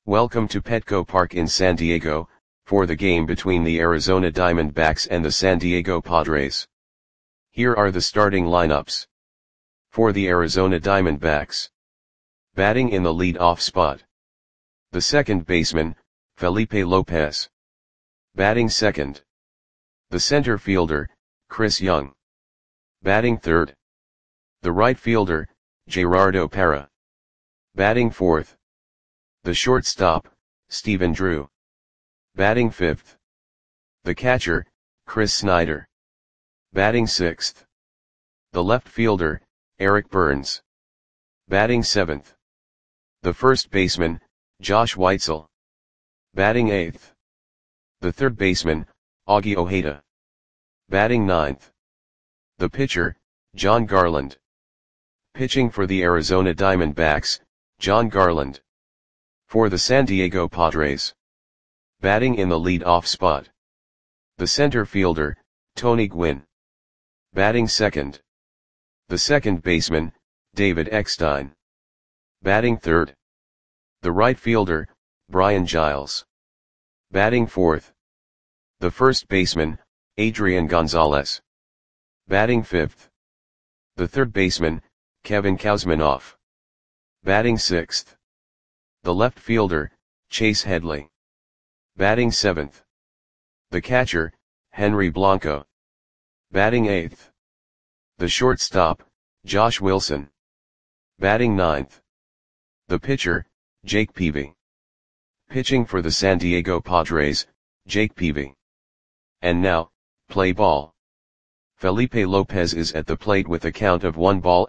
Welcome to Petco Park in San Diego, for the game between the Arizona Diamondbacks and the San Diego Padres. Here are the starting lineups. For the Arizona Diamondbacks. Batting in the lead-off spot. The second baseman, Felipe Lopez. Batting second. The center fielder, Chris Young. Batting third. The right fielder, Gerardo Parra. Batting fourth. The shortstop, Stephen Drew. Batting fifth. The catcher, Chris Snyder. Batting sixth. The left fielder, Eric Burns. Batting seventh. The first baseman, Josh Weitzel. Batting eighth. The third baseman, Augie Ojeda. Batting ninth. The pitcher, Jon Garland. Pitching for the Arizona Diamondbacks, Jon Garland. For the San Diego Padres. Batting in the lead-off spot. The center fielder, Tony Gwynn. Batting second. The second baseman, David Eckstein. Batting third. The right fielder, Brian Giles. Batting fourth. The first baseman, Adrian Gonzalez. Batting fifth. The third baseman, Kevin Kouzmanoff. Batting sixth. The left fielder, Chase Headley. Batting seventh. The catcher, Henry Blanco. Batting eighth. The shortstop, Josh Wilson. Batting ninth. The pitcher, Jake Peavy. Pitching for the San Diego Padres, Jake Peavy. And now, play ball. Felipe Lopez is at the plate with a count of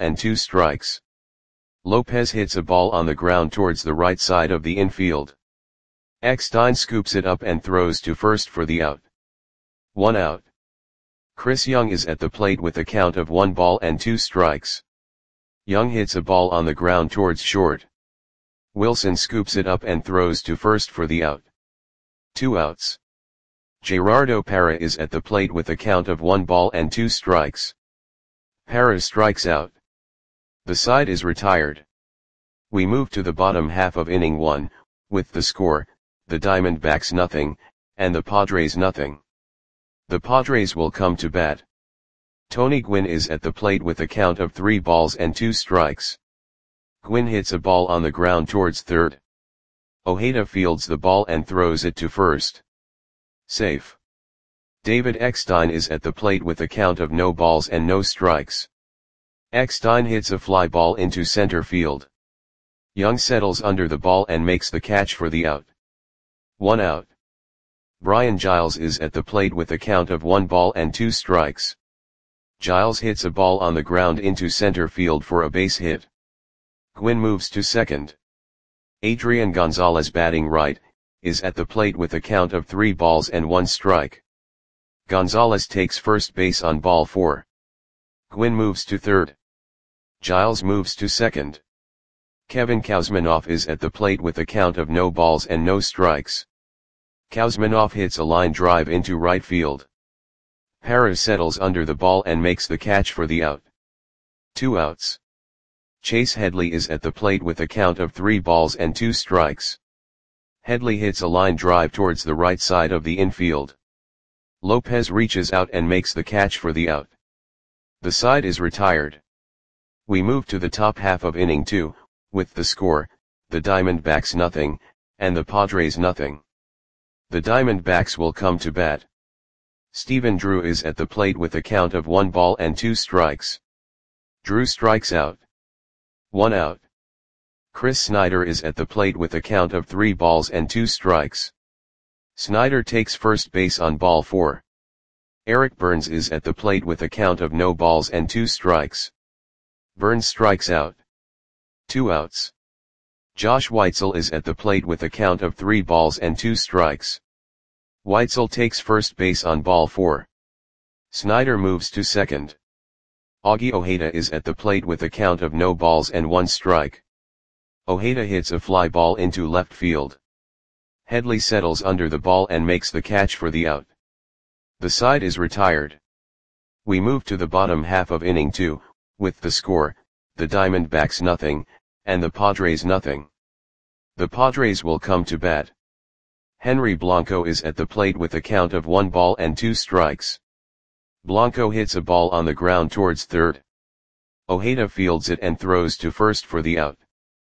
1-2 Lopez hits a ball on the ground towards the right side of the infield. Eckstein scoops it up and throws to first for the out. 1 out. Chris Young is at the plate with a count of 1-2. Young hits a ball on the ground towards short. Wilson scoops it up and throws to first for the out. 2 outs. Gerardo Parra is at the plate with a count of 1-2. Parra strikes out. The side is retired. We move to the bottom half of inning 1, with the score, the Diamondbacks nothing, and the Padres nothing. The Padres will come to bat. Tony Gwynn is at the plate with a count of 3-2. Gwynn hits a ball on the ground towards third. Ojeda fields the ball and throws it to first. Safe. David Eckstein is at the plate with a count of no balls and no strikes. Eckstein hits a fly ball into center field. Young settles under the ball and makes the catch for the out. 1 out. Brian Giles is at the plate with a count of 1-2. Giles hits a ball on the ground into center field for a base hit. Gwynn moves to second. Adrian Gonzalez, batting right, is at the plate with a count of 3-1. Gonzalez takes first base on ball 4. Gwynn moves to third. Giles moves to second. Kevin Kouzmanoff is at the plate with a count of no balls and no strikes. Kouzmanoff hits a line drive into right field. Parra settles under the ball and makes the catch for the out. 2 outs. Chase Headley is at the plate with a count of 3-2. Headley hits a line drive towards the right side of the infield. Lopez reaches out and makes the catch for the out. The side is retired. We move to the top half of inning 2, with the score, the Diamondbacks nothing, and the Padres nothing. The Diamondbacks will come to bat. Stephen Drew is at the plate with a count of 1-2. Drew strikes out. 1 out. Chris Snyder is at the plate with a count of 3-2. Snyder takes first base on ball 4. Eric Burns is at the plate with a count of no balls and 2 strikes. Burns strikes out. 2 outs. Josh Weitzel is at the plate with a count of 3-2. Weitzel takes first base on ball 4. Snyder moves to second. Augie Ojeda is at the plate with a count of no balls and 1 strike. Ojeda hits a fly ball into left field. Headley settles under the ball and makes the catch for the out. The side is retired. We move to the bottom half of inning 2, with the score, the Diamondbacks nothing, and the Padres nothing. The Padres will come to bat. Henry Blanco is at the plate with a count of 1 ball and 2 strikes. Blanco hits a ball on the ground towards third. Ojeda fields it and throws to first for the out.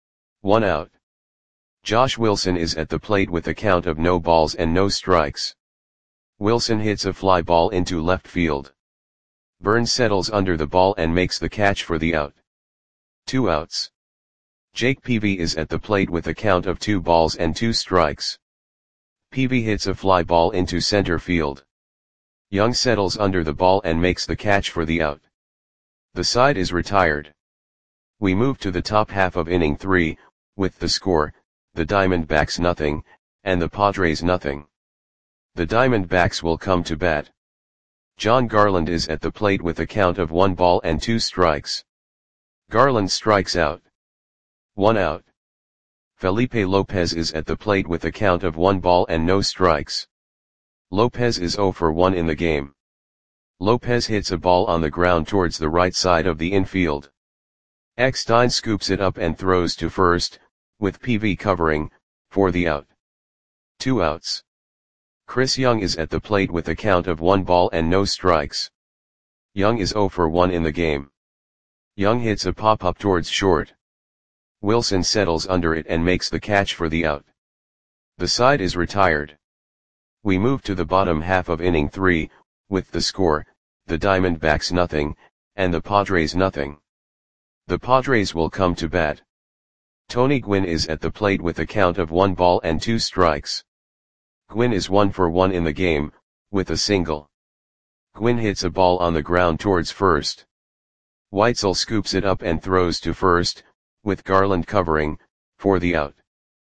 1 out. Josh Wilson is at the plate with a count of no balls and no strikes. Wilson hits a fly ball into left field. Burns settles under the ball and makes the catch for the out. 2 outs. Jake Peavy is at the plate with a count of 2 balls and 2 strikes. Peavy hits a fly ball into center field. Young settles under the ball and makes the catch for the out. The side is retired. We move to the top half of inning 3, with the score, the Diamondbacks nothing, and the Padres nothing. The Diamondbacks will come to bat. John Garland is at the plate with a count of 1 ball and 2 strikes. Garland strikes out. 1 out. Felipe Lopez is at the plate with a count of 1 ball and no strikes. Lopez is 0 for 1 in the game. Lopez hits a ball on the ground towards the right side of the infield. Eckstein scoops it up and throws to first, with Peavy covering, for the out. 2 outs. Chris Young is at the plate with a count of 1 ball and no strikes. Young is 0 for 1 in the game. Young hits a pop-up towards short. Wilson settles under it and makes the catch for the out. The side is retired. We move to the bottom half of inning 3, with the score, the Diamondbacks nothing, and the Padres nothing. The Padres will come to bat. Tony Gwynn is at the plate with a count of 1 ball and 2 strikes. Gwynn is 1 for 1 in the game, with a single. Gwynn hits a ball on the ground towards first. Weitzel scoops it up and throws to first, with Garland covering, for the out.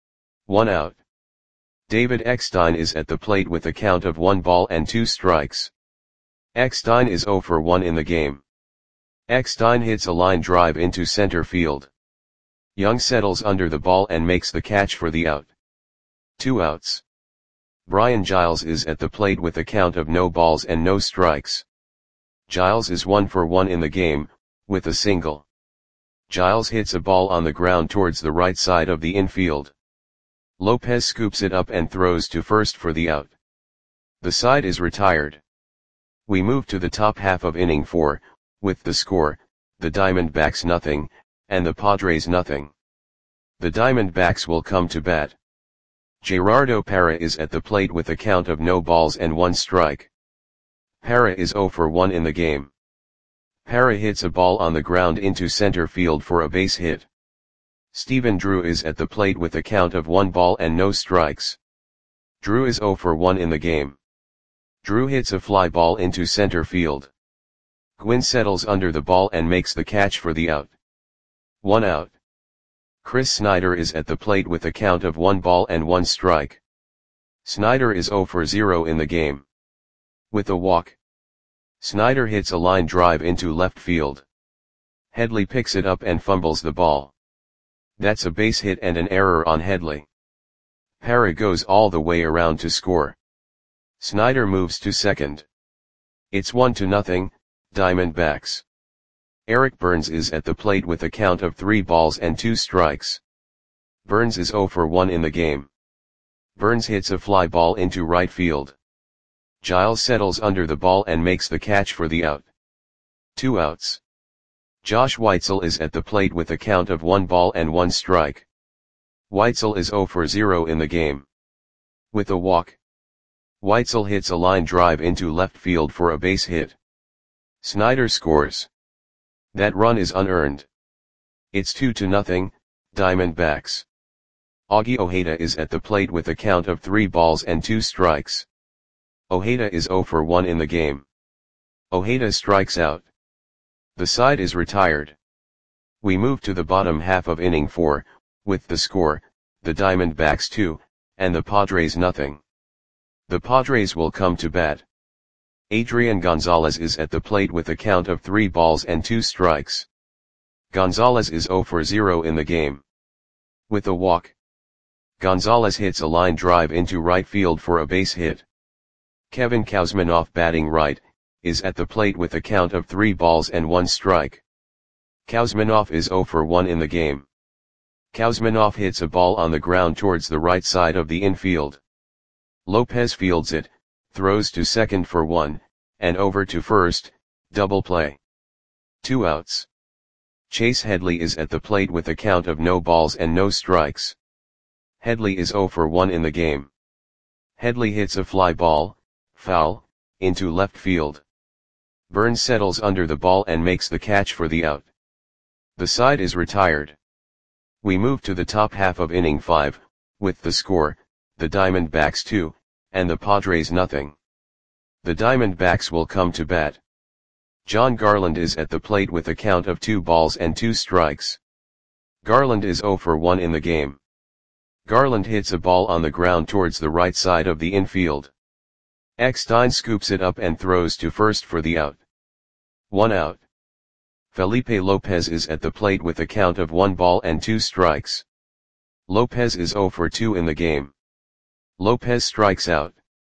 1 out. David Eckstein is at the plate with a count of 1 ball and 2 strikes. Eckstein is 0 for 1 in the game. Eckstein hits a line drive into center field. Young settles under the ball and makes the catch for the out. 2 outs. Brian Giles is at the plate with a count of no balls and no strikes. Giles is 1 for 1 in the game, with a single. Giles hits a ball on the ground towards the right side of the infield. Lopez scoops it up and throws to first for the out. The side is retired. We move to the top half of inning 4, with the score, the Diamondbacks nothing, and the Padres nothing. The Diamondbacks will come to bat. Gerardo Parra is at the plate with a count of no balls and 1 strike. Parra is 0 for 1 in the game. Parra hits a ball on the ground into center field for a base hit. Stephen Drew is at the plate with a count of 1 ball and no strikes. Drew is 0 for 1 in the game. Drew hits a fly ball into center field. Gwynn settles under the ball and makes the catch for the out. 1 out. Chris Snyder is at the plate with a count of 1 ball and 1 strike. Snyder is 0 for 0 in the game. With a walk. Snyder hits a line drive into left field. Headley picks it up and fumbles the ball. That's a base hit and an error on Headley. Parra goes all the way around to score. Snyder moves to second. It's 1-0, Diamondbacks. Eric Burns is at the plate with a count of 3 balls and 2 strikes. Burns is 0 for 1 in the game. Burns hits a fly ball into right field. Giles settles under the ball and makes the catch for the out. 2 outs. Josh Weitzel is at the plate with a count of 1 ball and 1 strike. Weitzel is 0 for 0 in the game. With a walk. Weitzel hits a line drive into left field for a base hit. Snyder scores. That run is unearned. It's 2-0, Diamondbacks. Augie Ojeda is at the plate with a count of 3 balls and 2 strikes. Ojeda is 0 for 1 in the game. Ojeda strikes out. The side is retired. We move to the bottom half of inning 4, with the score, the Diamondbacks 2, and the Padres nothing. The Padres will come to bat. Adrian Gonzalez is at the plate with a count of 3 balls and 2 strikes. Gonzalez is 0 for 0 in the game. With a walk. Gonzalez hits a line drive into right field for a base hit. Kevin Kuzminoff, batting right, is at the plate with a count of 3 balls and 1 strike. Kuzminoff is 0 for 1 in the game. Kuzminov hits a ball on the ground towards the right side of the infield. Lopez fields it, throws to second for 1, and over to first, double play. 2 outs. Chase Headley is at the plate with a count of no balls and no strikes. Headley is 0 for 1 in the game. Headley hits a fly ball, foul, into left field. Burns settles under the ball and makes the catch for the out. The side is retired. We move to the top half of inning 5, with the score, the Diamondbacks 2, and the Padres nothing. The Diamondbacks will come to bat. John Garland is at the plate with a count of 2 balls and 2 strikes. Garland is 0 for 1 in the game. Garland hits a ball on the ground towards the right side of the infield. Eckstein scoops it up and throws to first for the out. 1 out. Felipe Lopez is at the plate with a count of 1 ball and 2 strikes. Lopez is 0 for 2 in the game. Lopez strikes out.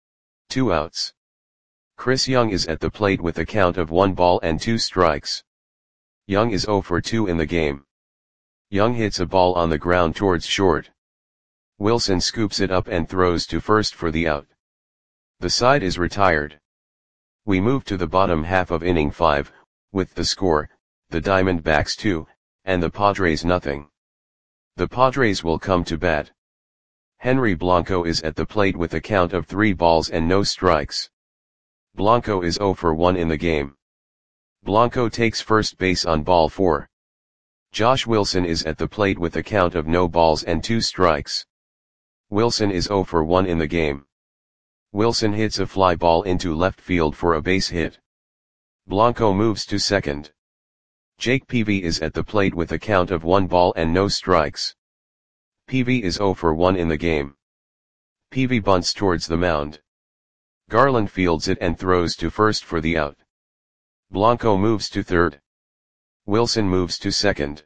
2 outs. Chris Young is at the plate with a count of 1 ball and 2 strikes. Young is 0 for 2 in the game. Young hits a ball on the ground towards short. Wilson scoops it up and throws to first for the out. The side is retired. We move to the bottom half of inning 5, with the score, the Diamondbacks 2, and the Padres nothing. The Padres will come to bat. Henry Blanco is at the plate with a count of 3 balls and no strikes. Blanco is 0 for 1 in the game. Blanco takes first base on ball 4. Josh Wilson is at the plate with a count of no balls and 2 strikes. Wilson is 0 for 1 in the game. Wilson hits a fly ball into left field for a base hit. Blanco moves to second. Jake Peavy is at the plate with a count of 1 ball and no strikes. Peavy is 0 for 1 in the game. Peavy bunts towards the mound. Garland fields it and throws to first for the out. Blanco moves to third. Wilson moves to second.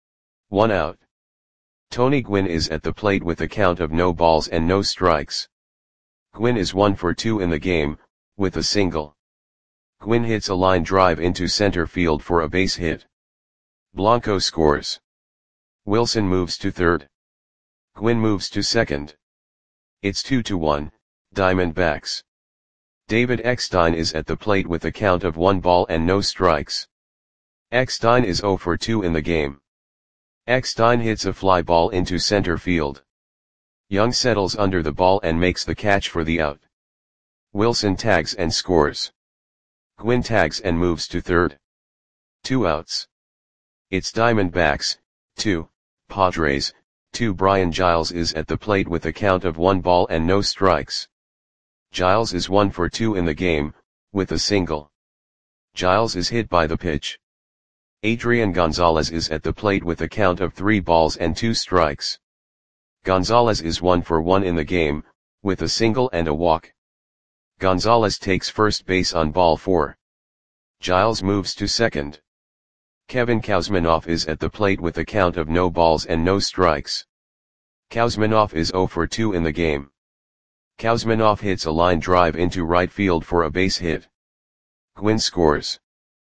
1 out. Tony Gwynn is at the plate with a count of no balls and no strikes. Gwynn is 1 for 2 in the game, with a single. Gwynn hits a line drive into center field for a base hit. Blanco scores. Wilson moves to third. Gwynn moves to second. It's 2-1, Diamondbacks. David Eckstein is at the plate with a count of 1 ball and no strikes. Eckstein is 0 for 2 in the game. Eckstein hits a fly ball into center field. Young settles under the ball and makes the catch for the out. Wilson tags and scores. Gwynn tags and moves to third. 2 outs. It's Diamondbacks, 2, Padres, 2. Brian Giles is at the plate with a count of 1 ball and no strikes. Giles is 1 for 2 in the game, with a single. Giles is hit by the pitch. Adrian Gonzalez is at the plate with a count of 3 balls and 2 strikes. Gonzalez is 1 for 1 in the game, with a single and a walk. Gonzalez takes first base on ball 4. Giles moves to second. Kevin Kuzminov is at the plate with a count of no balls and no strikes. Kuzminov is 0 for 2 in the game. Kuzminov hits a line drive into right field for a base hit. Gwynn scores.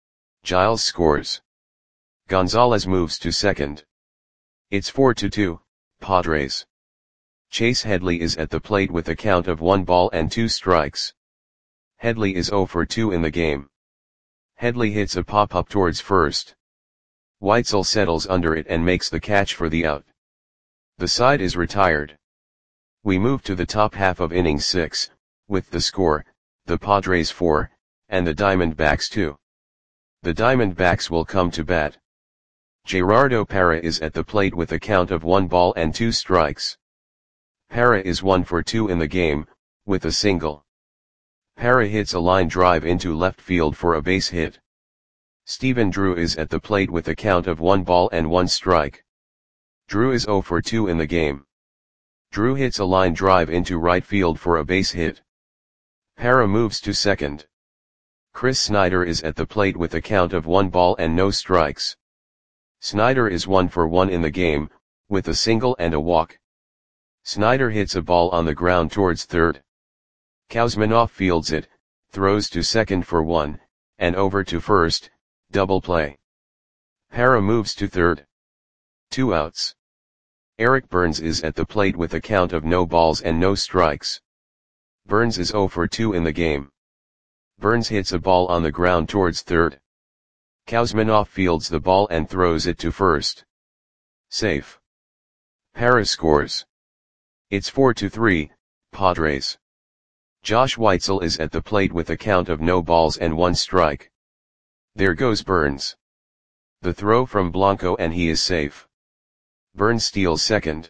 Giles scores. Gonzalez moves to second. It's 4-2, Padres. Chase Headley is at the plate with a count of 1 ball and 2 strikes. Headley is 0 for 2 in the game. Headley hits a pop-up towards first. Weitzel settles under it and makes the catch for the out. The side is retired. We move to the top half of inning 6, with the score, the Padres 4, and the Diamondbacks 2. The Diamondbacks will come to bat. Gerardo Parra is at the plate with a count of 1 ball and 2 strikes. Parra is 1 for 2 in the game, with a single. Parra hits a line drive into left field for a base hit. Stephen Drew is at the plate with a count of 1 ball and 1 strike. Drew is 0 for 2 in the game. Drew hits a line drive into right field for a base hit. Parra moves to second. Chris Snyder is at the plate with a count of 1 ball and no strikes. Snyder is 1 for 1 in the game, with a single and a walk. Snyder hits a ball on the ground towards third. Kuzminov fields it, throws to second for 1, and over to first, double play. Parra moves to third. 2 outs. Eric Burns is at the plate with a count of no balls and no strikes. Burns is 0 for 2 in the game. Burns hits a ball on the ground towards third. Kuzminov fields the ball and throws it to first. Safe. Paris scores. It's 4-3, Padres. Josh Weitzel is at the plate with a count of no balls and 1 strike. There goes Burns. The throw from Blanco and he is safe. Burns steals second.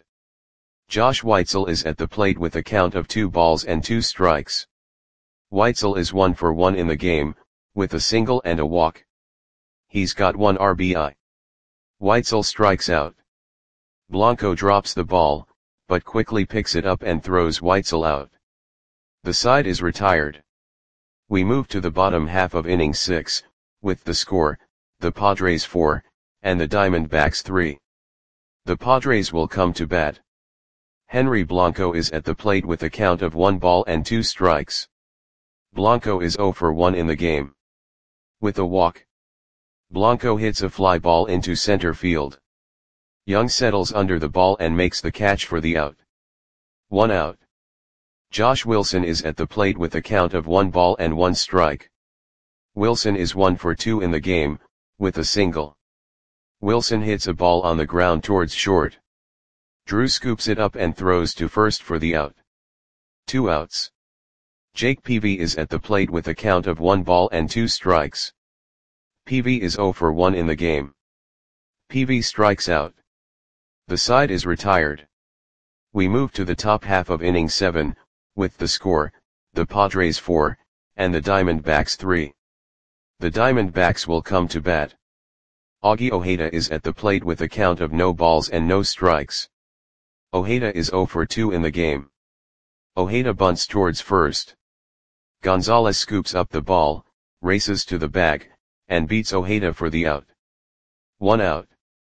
Josh Weitzel is at the plate with a count of 2 balls and 2 strikes. Weitzel is 1 for 1 in the game, with a single and a walk. He's got 1 RBI. Weitzel strikes out. Blanco drops the ball, but quickly picks it up and throws Weitzel out. The side is retired. We move to the bottom half of inning 6, with the score, the Padres 4, and the Diamondbacks 3. The Padres will come to bat. Henry Blanco is at the plate with a count of 1 ball and 2 strikes. Blanco is 0 for 1 in the game. With a walk, Blanco hits a fly ball into center field. Young settles under the ball and makes the catch for the out. 1 out. Josh Wilson is at the plate with a count of 1 ball and 1 strike. Wilson is 1 for 2 in the game, with a single. Wilson hits a ball on the ground towards short. Drew scoops it up and throws to first for the out. 2 outs. Jake Peavy is at the plate with a count of 1 ball and 2 strikes. Peavy is 0 for 1 in the game. Peavy strikes out. The side is retired. We move to the top half of inning 7, with the score, the Padres 4, and the Diamondbacks 3. The Diamondbacks will come to bat. Augie Ojeda is at the plate with a count of no balls and no strikes. Ojeda is 0 for 2 in the game. Ojeda bunts towards first. Gonzalez scoops up the ball, races to the bag, and beats Ojeda for the out. 1 out.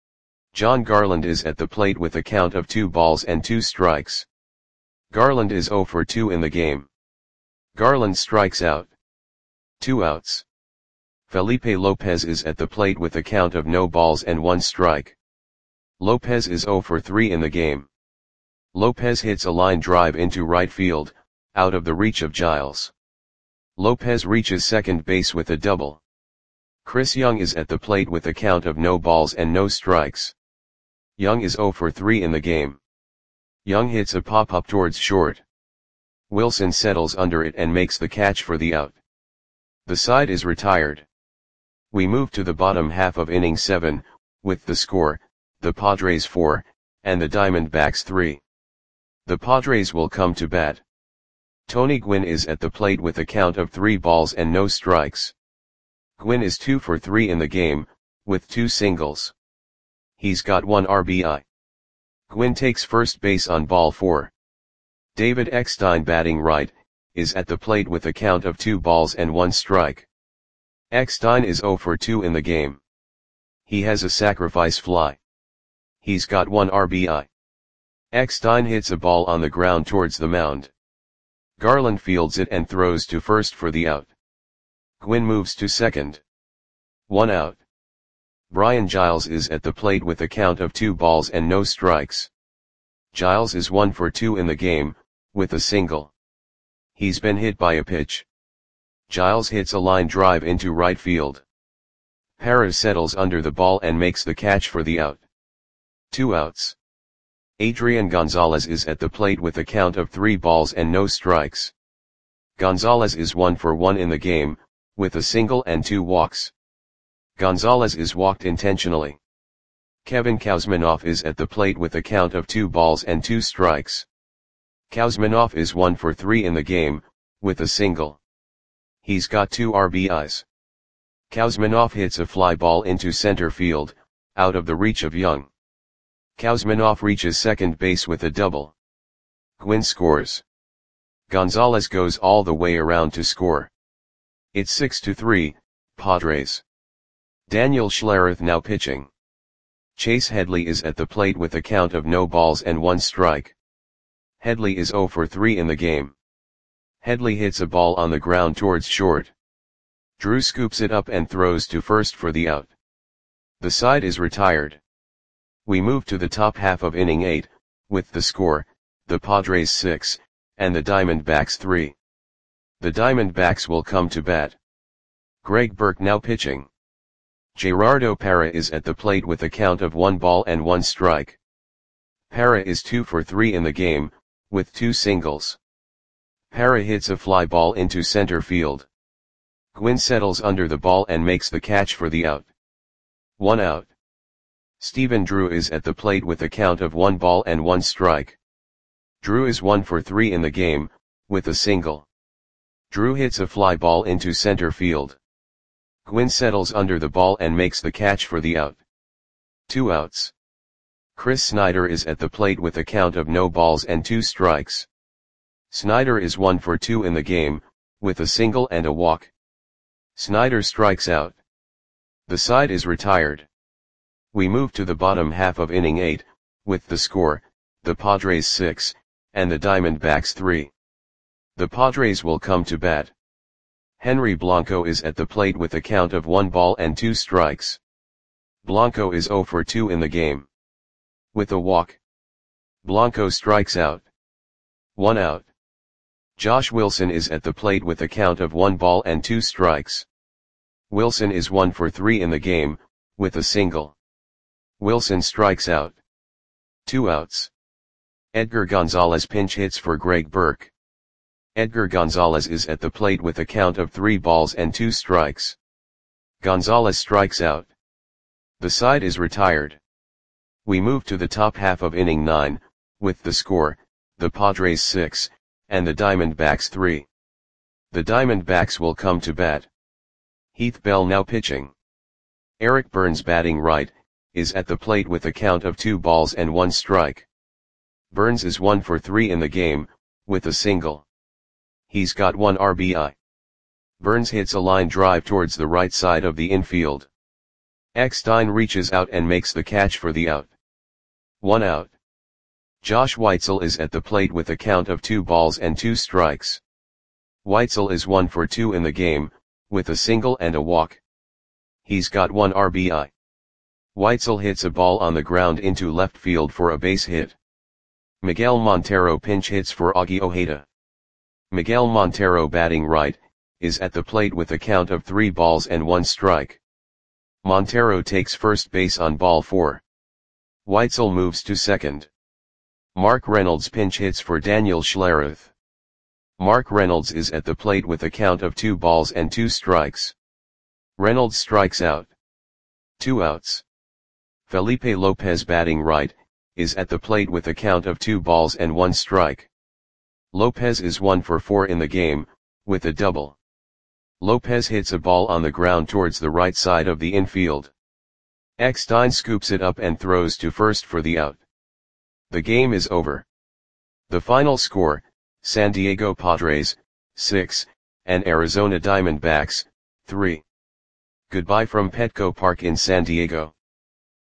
John Garland is at the plate with a count of 2 balls and 2 strikes. Garland is 0 for 2 in the game. Garland strikes out. 2 outs. Felipe Lopez is at the plate with a count of no balls and 1 strike. Lopez is 0 for 3 in the game. Lopez hits a line drive into right field, out of the reach of Giles. Lopez reaches second base with a double. Chris Young is at the plate with a count of no balls and no strikes. Young is 0 for 3 in the game. Young hits a pop-up towards short. Wilson settles under it and makes the catch for the out. The side is retired. We move to the bottom half of inning 7, with the score, the Padres 4, and the Diamondbacks 3. The Padres will come to bat. Tony Gwynn is at the plate with a count of 3 balls and no strikes. Gwynn is 2 for 3 in the game, with 2 singles. He's got 1 RBI. Gwynn takes first base on ball 4. David Eckstein, batting right, is at the plate with a count of 2 balls and 1 strike. Eckstein is 0 for 2 in the game. He has a sacrifice fly. He's got 1 RBI. Eckstein hits a ball on the ground towards the mound. Garland fields it and throws to first for the out. Gwynn moves to second. 1 out. Brian Giles is at the plate with a count of 2 balls and no strikes. Giles is 1 for 2 in the game, with a single. He's been hit by a pitch. Giles hits a line drive into right field. Perez settles under the ball and makes the catch for the out. 2 outs. Adrian Gonzalez is at the plate with a count of 3 balls and no strikes. Gonzalez is 1 for 1 in the game, with a single and 2 walks. Gonzalez is walked intentionally. Kevin Kuzminov is at the plate with a count of 2 balls and 2 strikes. Kuzminov is 1 for 3 in the game, with a single. He's got 2 RBIs. Kuzminov hits a fly ball into center field, out of the reach of Young. Kuzminov reaches second base with a double. Gwynn scores. Gonzalez goes all the way around to score. It's 6-3, Padres. Daniel Schlereth now pitching. Chase Headley is at the plate with a count of no balls and 1 strike. Headley is 0 for 3 in the game. Headley hits a ball on the ground towards short. Drew scoops it up and throws to first for the out. The side is retired. We move to the top half of inning 8, with the score, the Padres 6, and the Diamondbacks 3. The Diamondbacks will come to bat. Greg Burke now pitching. Gerardo Parra is at the plate with a count of 1 ball and 1 strike. Parra is 2 for 3 in the game, with 2 singles. Parra hits a fly ball into center field. Gwynn settles under the ball and makes the catch for the out. 1 out. Stephen Drew is at the plate with a count of 1 ball and 1 strike. Drew is 1 for 3 in the game, with a single. Drew hits a fly ball into center field. Gwynn settles under the ball and makes the catch for the out. 2 outs. Chris Snyder is at the plate with a count of no balls and 2 strikes. Snyder is 1 for 2 in the game, with a single and a walk. Snyder strikes out. The side is retired. We move to the bottom half of inning 8, with the score, the Padres 6, and the Diamondbacks 3. The Padres will come to bat. Henry Blanco is at the plate with a count of 1 ball and 2 strikes. Blanco is 0 for 2 in the game. With a walk, Blanco strikes out. 1 out. Josh Wilson is at the plate with a count of 1 ball and 2 strikes. Wilson is 1 for 3 in the game, with a single. Wilson strikes out. 2 outs. Edgar Gonzalez pinch hits for Greg Burke. Edgar Gonzalez is at the plate with a count of 3 balls and 2 strikes. Gonzalez strikes out. The side is retired. We move to the top half of inning 9, with the score, the Padres 6, and the Diamondbacks 3. The Diamondbacks will come to bat. Heath Bell now pitching. Eric Burns batting right, is at the plate with a count of 2 balls and 1 strike. Burns is 1 for 3 in the game, with a single. He's got 1 RBI. Burns hits a line drive towards the right side of the infield. Eckstein reaches out and makes the catch for the out. 1 out. Josh Weitzel is at the plate with a count of 2 balls and 2 strikes. Weitzel is 1 for 2 in the game, with a single and a walk. He's got 1 RBI. Weitzel hits a ball on the ground into left field for a base hit. Miguel Montero pinch hits for Augie Ojeda. Miguel Montero batting right, is at the plate with a count of 3 balls and 1 strike. Montero takes first base on ball 4. Weitzel moves to second. Mark Reynolds pinch hits for Daniel Schlereth. Mark Reynolds is at the plate with a count of 2 balls and 2 strikes. Reynolds strikes out. 2 outs. Felipe Lopez batting right, is at the plate with a count of 2 balls and 1 strike. Lopez is 1 for 4 in the game, with a double. Lopez hits a ball on the ground towards the right side of the infield. Eckstein scoops it up and throws to first for the out. The game is over. The final score, San Diego Padres, 6, and Arizona Diamondbacks, 3. Goodbye from Petco Park in San Diego.